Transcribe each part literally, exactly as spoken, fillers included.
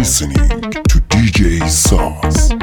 listening to D J Sauce.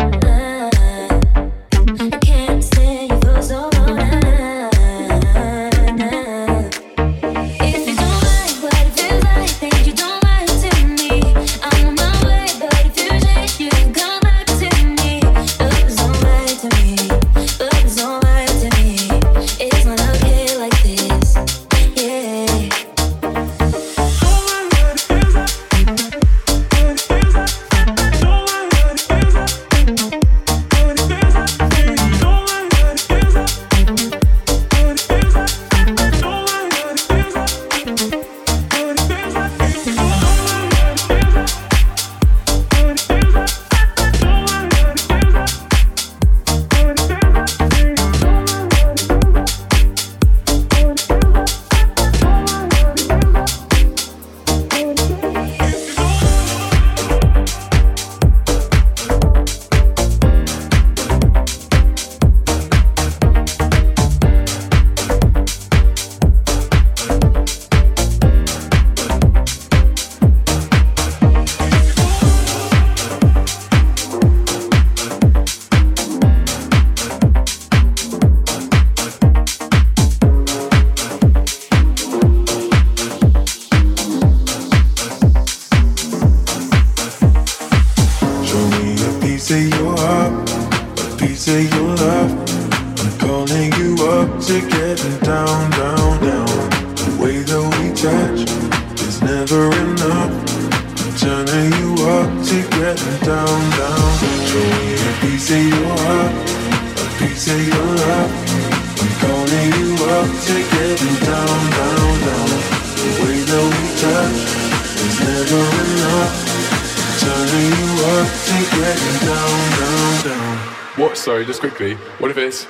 What? Sorry, just quickly. What if it's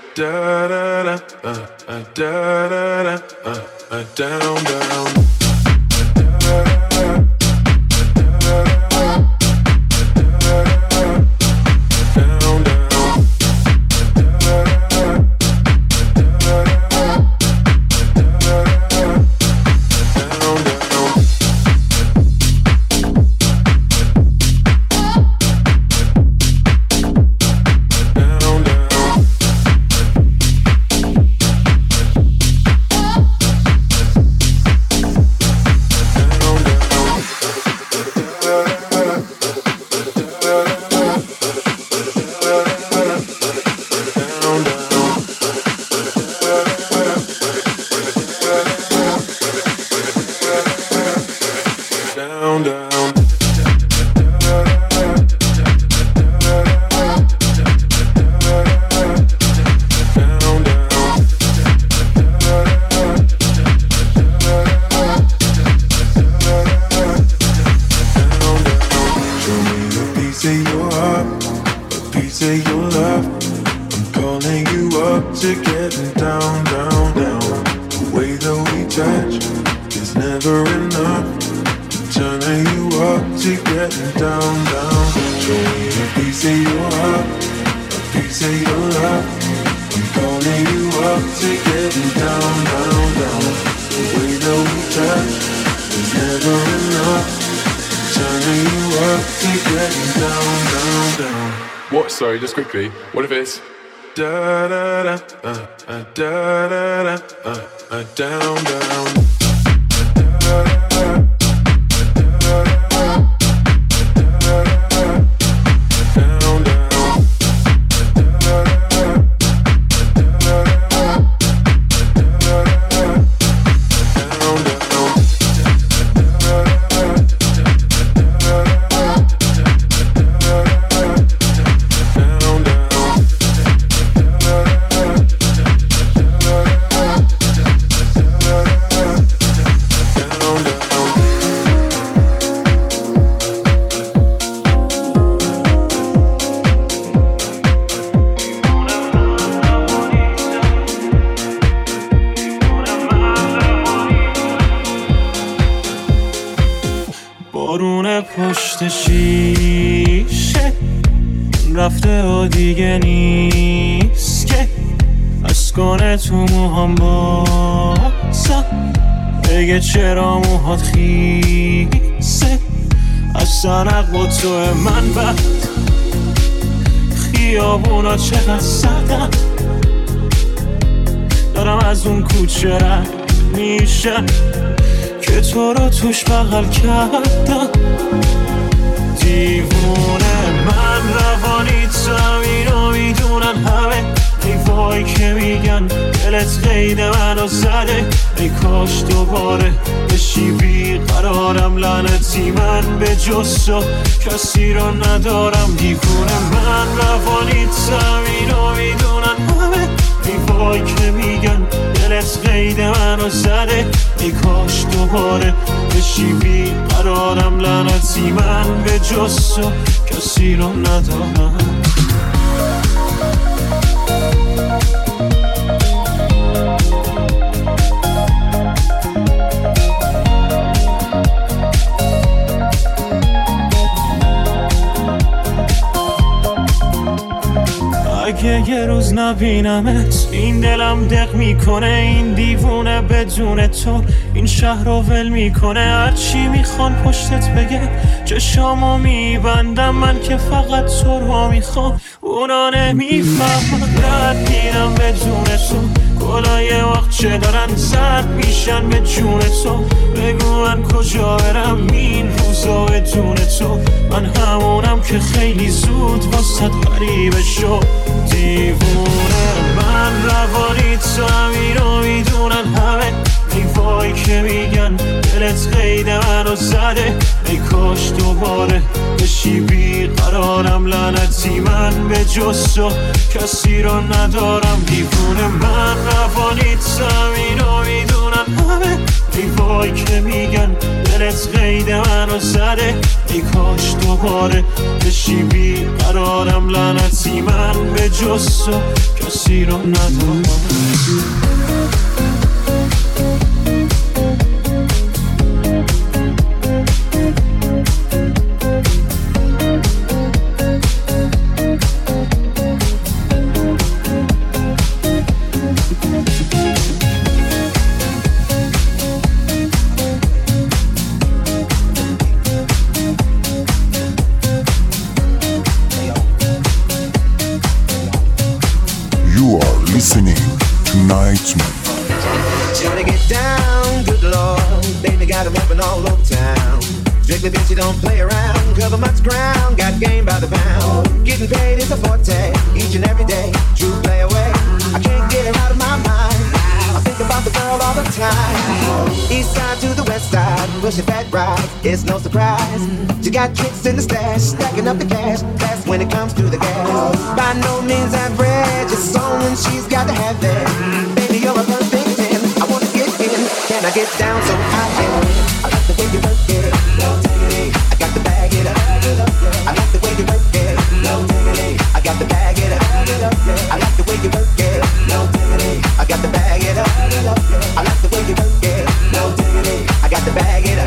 da da da uh, uh, da da da uh, uh, down down. What? Sorry, just quickly. What if it's da da da uh, uh, da da da uh, uh, down down. پشت شیشه رفته و دیگه نیست که از کنه تو موهام باسم بگه چرا موهات خیسه اصلا عقل تو من بد خیابونا چقدر سردن دارم از اون کوچه رد میشم که تو رو توش بغل کردم دیوونه من روانی زمین رو میدونن همه ای وای که میگن دلت قید منو زده ای کاش دوباره بشی بیقرارم لعنتی من به جز تو کسی رو ندارم دیوونه من روانی زمین رو میدونن همه ای وای که میگن دلت قید منو زده ای کاش دوباره بشی بیقرارم لعنتی من به جز تو کسی رو ندارم اگه یه روز نبینمت این دلم دق میکنه این دیوونه بدون تو این شهر رو ول میکنه هرچی میخوان پشتت بگه چشامو میبندم من که فقط تو رو میخوام اونا نمیفهمن رد میرم بدون تو گلای وقت چه دارن زرد میشن به جون تو بگو من کجا برم این روزا بدون تو من همونم که خیلی زود واسه غریبه شد دیوونه من روانی تو همین رو میدونن همه ای وای که میگن دلت قید منو زده ای کاش دوباره بشی بیقرارم لعنتی من به جز تو کسی رو ندارم دیوونه من روانی تو همین رو میدونن همه ای وای که میگن دلت قید منو زده ای کاش دوباره بشی بیقرارم لعنتی من به جز تو کسی رو ندارم Listening to Nightmare. Trying to get down, good lord. Baby got them open all over town. Strictly bitch, you don't play around. Cover much ground, got game by the pound. Getting paid is a forte, each and every day. True play away, I can't get her out of my mind. I think about the girl all the time. East side to the west side, pushing fat rides, it's no surprise. She got tricks in the stash, stacking up the cash. That's when it comes to the gas. By no means average, it's someone she's got to have it. Baby, you're a perfect ten, I wanna get in. Can I get down so I can win? I like the way you work it, no diggity. I got to bag it up, I like the way you work it, no diggity. I got to bag it up, I like the way you work it, no diggity. I got to bag it up, I like the way you work it, no diggity. I got to bag it up.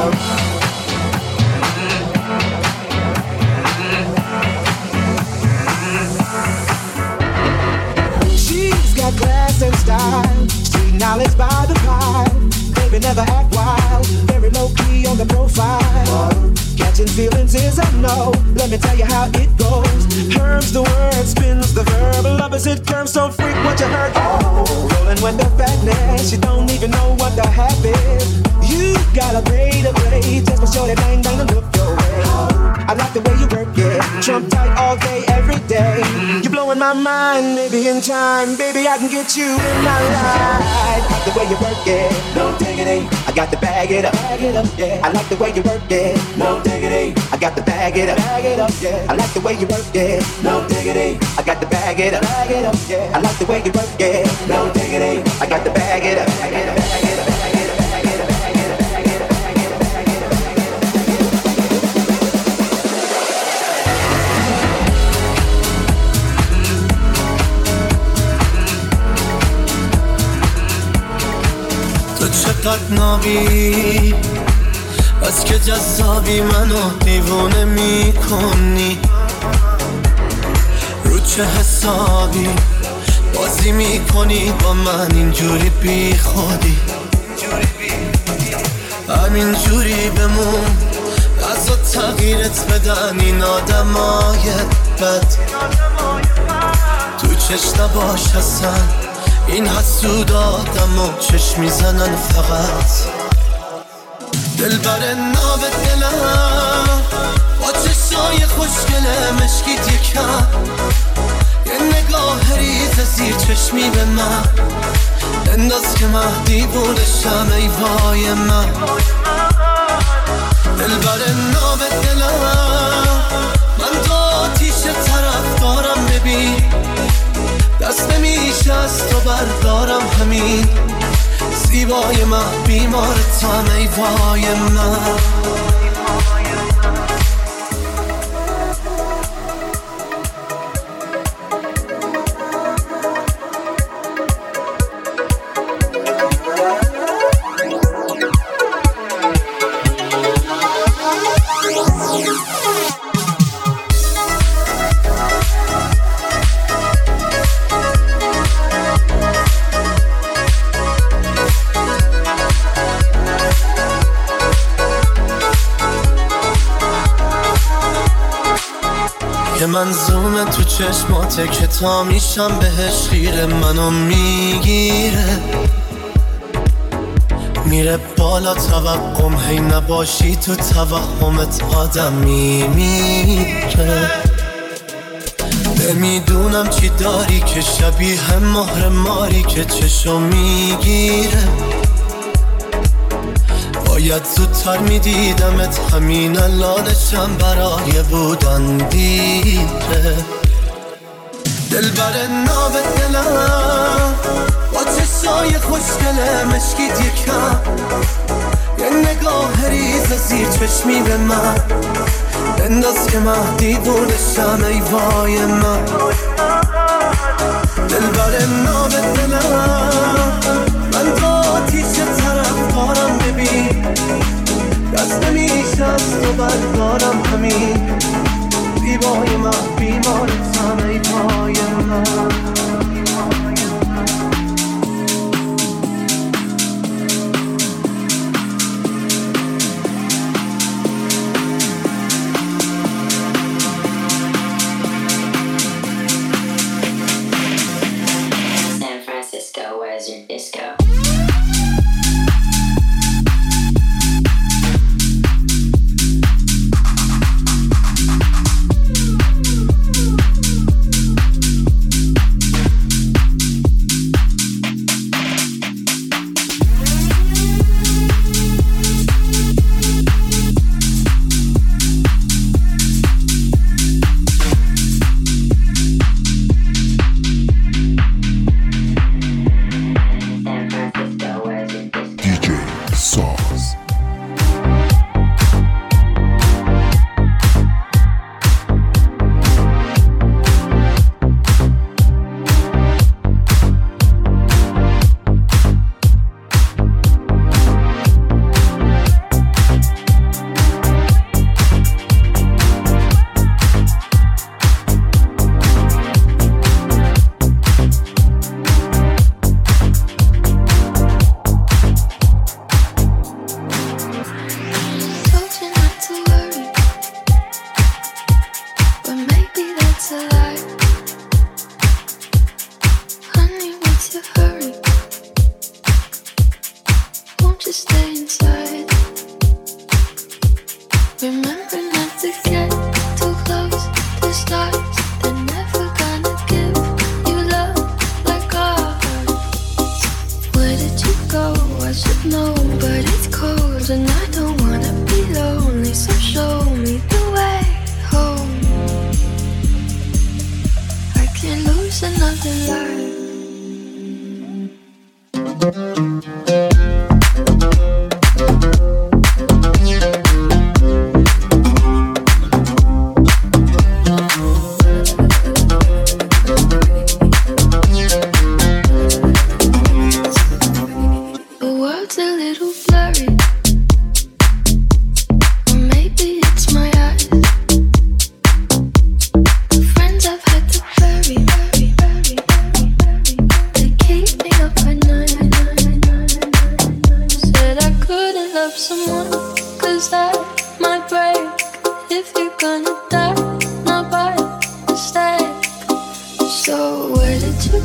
Class and style, street knowledge by the pile. Baby never act wild, very low key on the profile. Catching feelings is a no, let me tell you how it goes. Curves the word, spins the verb, opposite curves, so freak what you heard. Oh, rolling with the fatness, you don't even know what the half is. You gotta pay to play, just for sure that bang bang and look your way. I like the way you work it, trump tight all day, every day. You're blowing my mind, maybe in time, baby I can get you in my life. I like the way you work it, no diggity. I got to bag it up, bag it up, yeah. I like the way you work it, no diggity. I got to bag it up, bag it up, yeah. I like the way you work it, no diggity. I got to bag it up, bag it up, yeah. I like the way you work it, no diggity. I got to bag it up, bag it up, bag it up. چقدر نابی بس که جذابی منو دیوونه میکنی رو چه حسابی بازی میکنی با من اینجوری بی خودی همین جوری بمون غذا تغییرت بدن این آدمای بد. تو چشم نباش حسن این حسود آدم و چشم میزنن فقط. دل بر ناب دلم با چشای خوشگله مشکیت یکم، یه نگاه ریز زیر چشمی به من انداز که من دیوونشم ای وای من. دل بر ناب دلم من تو آتیش طرف دارم ببین، دست نمیشه از تو بردارم همین. زیبای من بیمارتم ای وای من. که منظومه تو چشماته که تا میشم بهش خیره، منو میگیره میره بالا توقم، هی نباشی تو توهمت آدم میمیره. نمیدونم چی داری که شبیه مهر ماری که چشم میگیره. باید زودتر میدیدمت همین الانشم برای بودن دیره. دل بر ناب دلم با چشای خوشگله مشکیت یکم، یه نگاه ریز زیر چشمی به من انداز که من دیوونشم ای وای من. دل بر ناب دلم من تو آتیش طرف دارم ببین، دست نمیشه از تو بردارم همین. زیبای من بیمارتم ای وای من.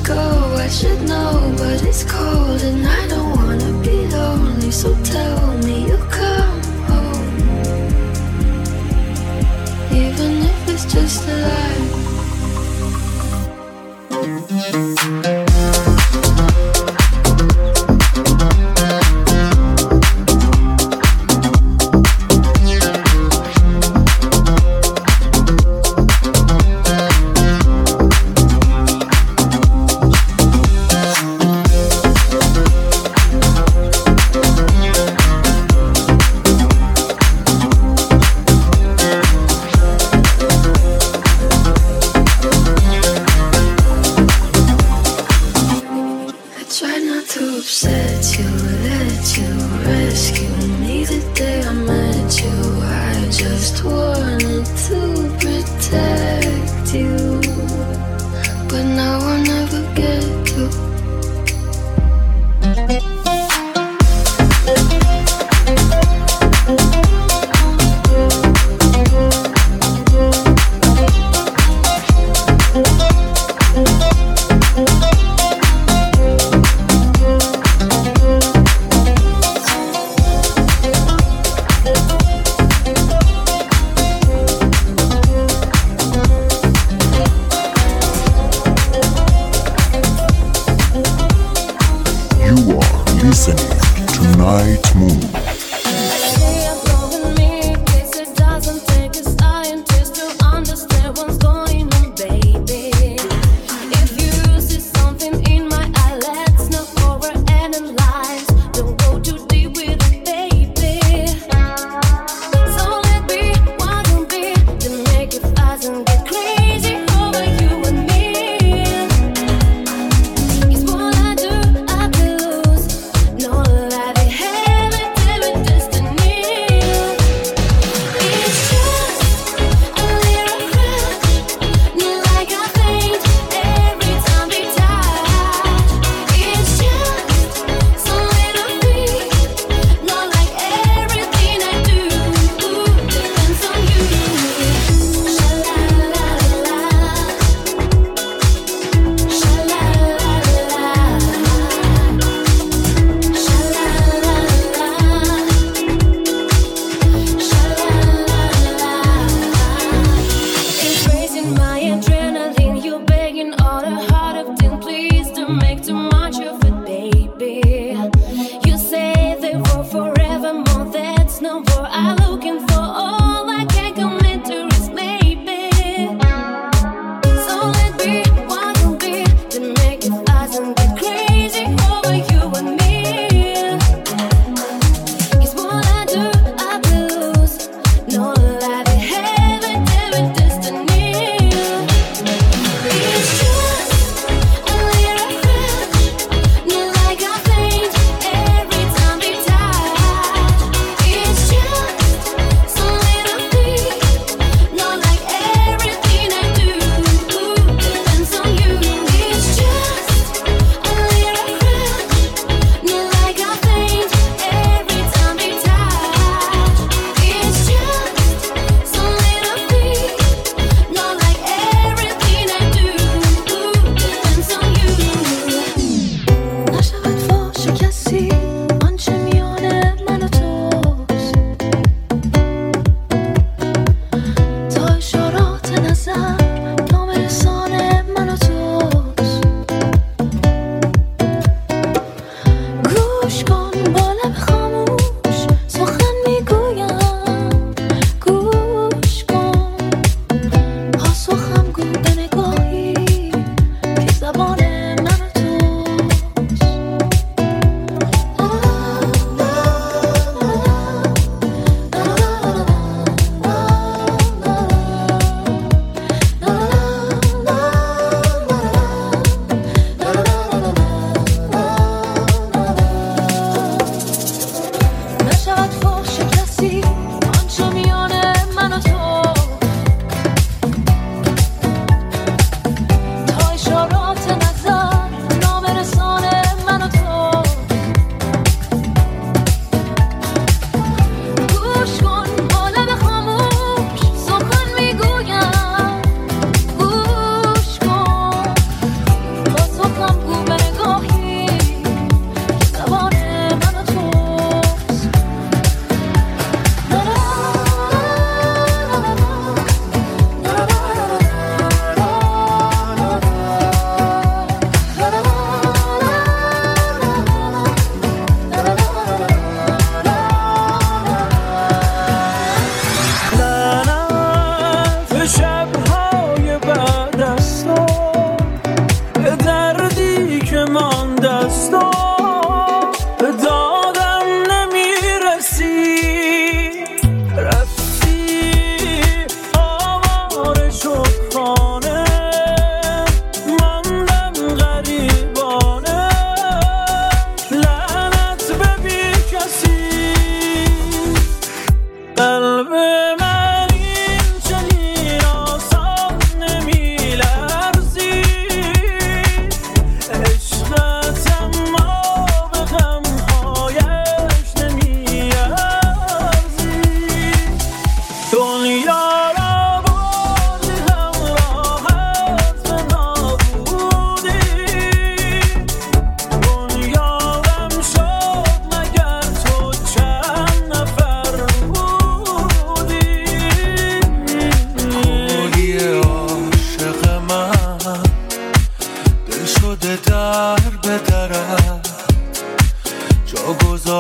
go, I should know, but it's cold and I don't wanna be lonely. So tell me you'll come home, even if it's just a lie.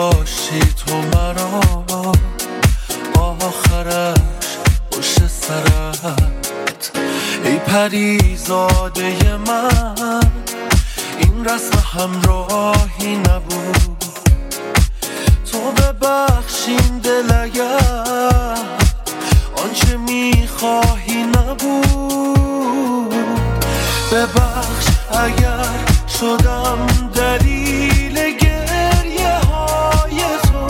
داشتی تو مرا آخرش پشت سرت ای پریزاده من این رسم همراهی نبود تو ببخشین دل اگر آنچه میخواهی نبود ببخش اگر شدم دلیل گریه های تو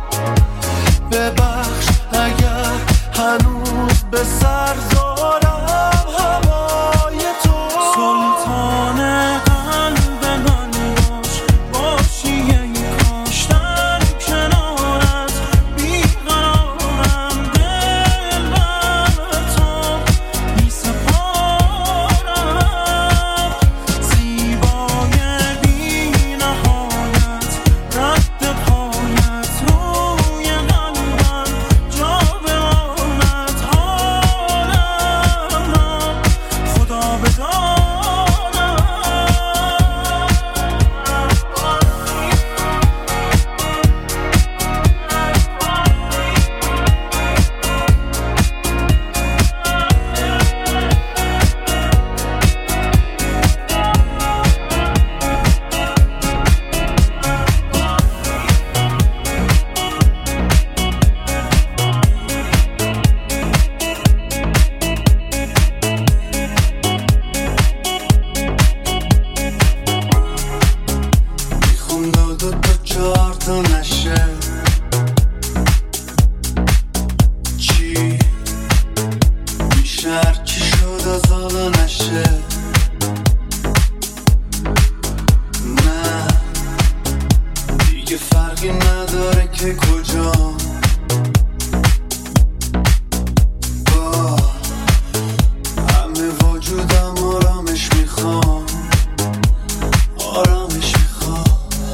ببخش اگر هنوز به سر دارم هوای تو سلطان قلب من باش باشی ای کاش در کنارت بیقرارم دل بر تو می سپارم زیبای بی نهایت رد پایت روی قلبم جا بماند حالم را خدا بداند میخون دو دو تا چهار تا نشه چی بیشتر چی شد از حالا نشه نه دیگه فرقی نداره که کجا با همه وجودم آرامش میخوام آرامش میخوام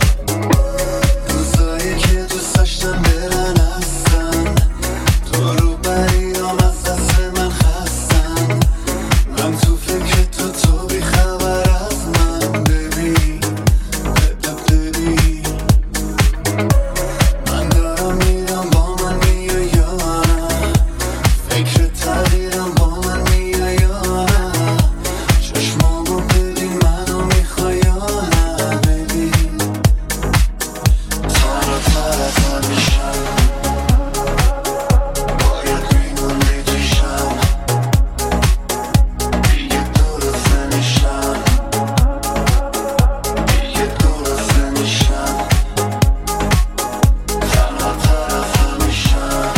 روزایی که دوست داشتم برن هستن تو رو بریام از دست من خستن من تو فکر تو تو بی خبر از من ببین ببین من دارم میرم با من میای یا نه فکر تغییرم با من میای یا نه چشمامو ببین منو میخوای یا نه ببین تر و تر تر میشم باید میمونی توشم دیگه درسته میشم دیگه درسته میشم تر و تر تر میشم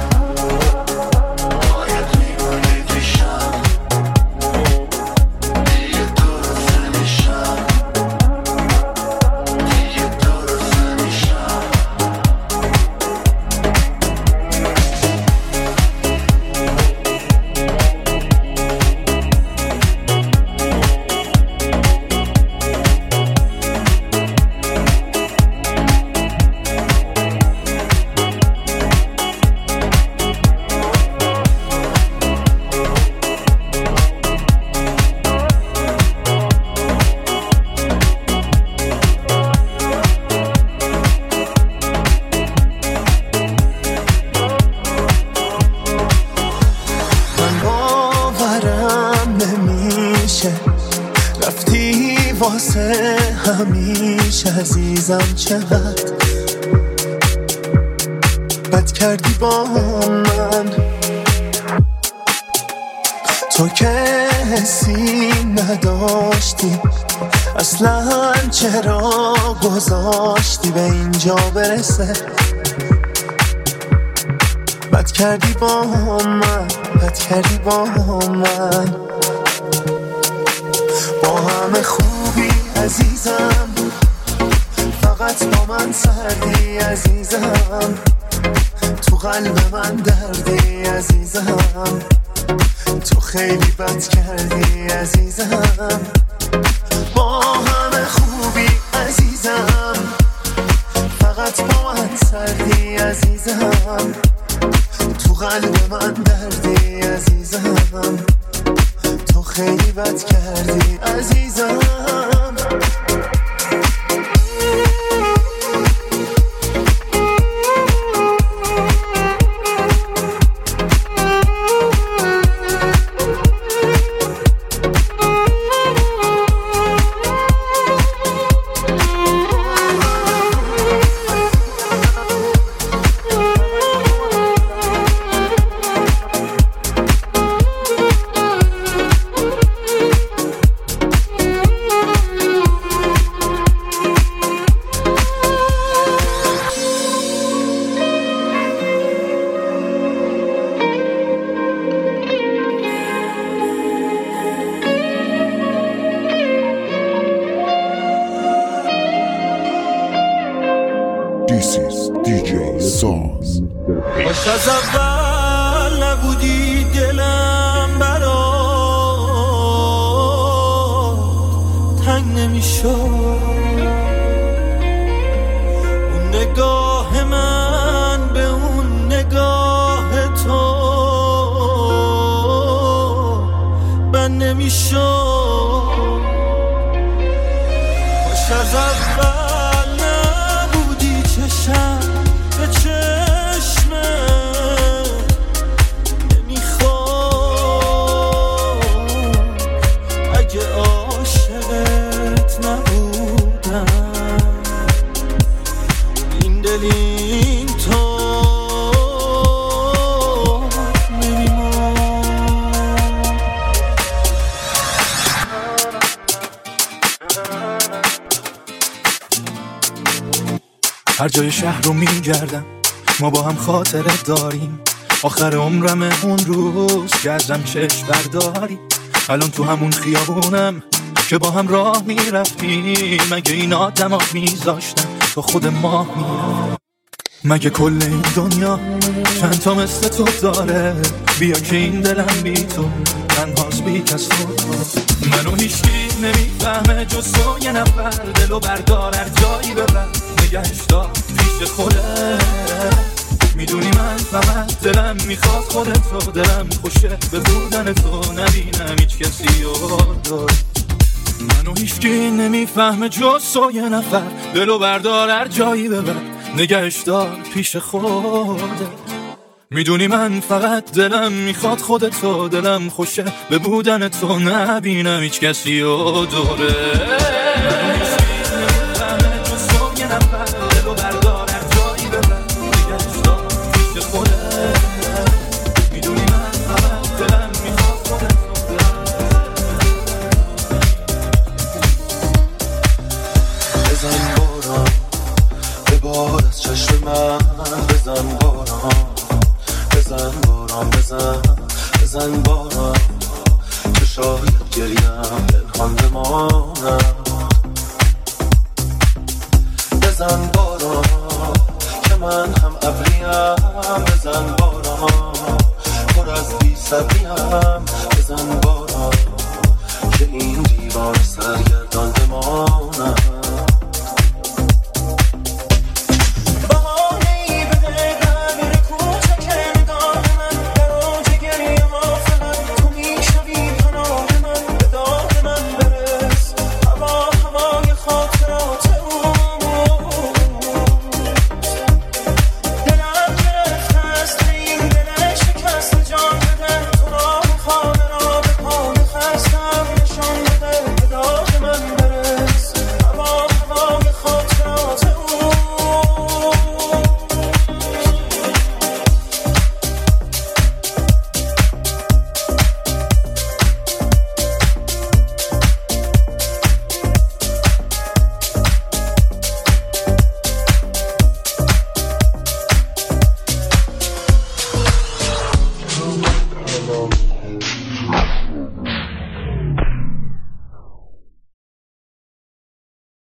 باید میمونی توشم دیگه درسته میشم دیگه درسته میشم من باورم نمیشه رفتی واسه همیشه عزیزم چقدر بد کردی با من تو که حسی نداشتی اصلا چرا گذاشتی به اینجا برسه بد کردی با من بد کردی با من با همه خوبی عزیزم فقط با من سردی عزیزم تو قلب من دردی عزیزم تو خیلی بد کردی عزیزم با همه خوبی عزیزم فقط با من سردی عزیزم تو قلب من دردی عزیزم تو خیلی بد کردی عزیزم This دی جی ساز. باش از اول نبودی دلم برات تنگ نمیشد، اون نگاه من به اون نگاه تو بند نمیشد. باش از اول نبودی چشم به چشمه نمیخواد، اگه عاشقت نبودم این دل این تو نمیمون. هر جای شهر رو میگردم ما با هم خاطره داریم، آخر عمرم اون روز که ازم چشم برداری. الان تو همون خیابونم که با هم راه میرفتیم، مگه این آدم ها میذاشتن تا خود ما میرفتیم؟ مگه کل این دنیا چند تا مثل تو داره؟ بیا که این دلم بی تو تنهاست بی کس تو. منو هیچکی نمیفهمه جز تو یه نفر، دلو بردار هر جایی ببر نگهش دار پیش خوده. میدونی من فقط دلم میخواد خودتو، دلم خوشه به بودن تو نبینم هیچ کسی رو دار. منو هیچکی نمیفهمه جز تو یه نفر، دلو بردار هر جایی ببر نگهش دار پیش خوده. میدونی من فقط دلم میخواد خودتو، دلم خوشه به بودن تو نبینم هیچ کسی رو دوره. منو هیچکی نمیفهمه جز تو یه نفر، دلو بردار هر جایی ببر نگهش دار پیش خوده. میدونی من فقط دلم میخواد خودتو. بزن باران ببار از چشم من، بزن باران بزن باران بزن بزن باران که شاید گریم پنهان بمانم. بزن باران که من هم ابریم، بزن باران پر از بی صبریم، بزن باران که این دیوان سرگرم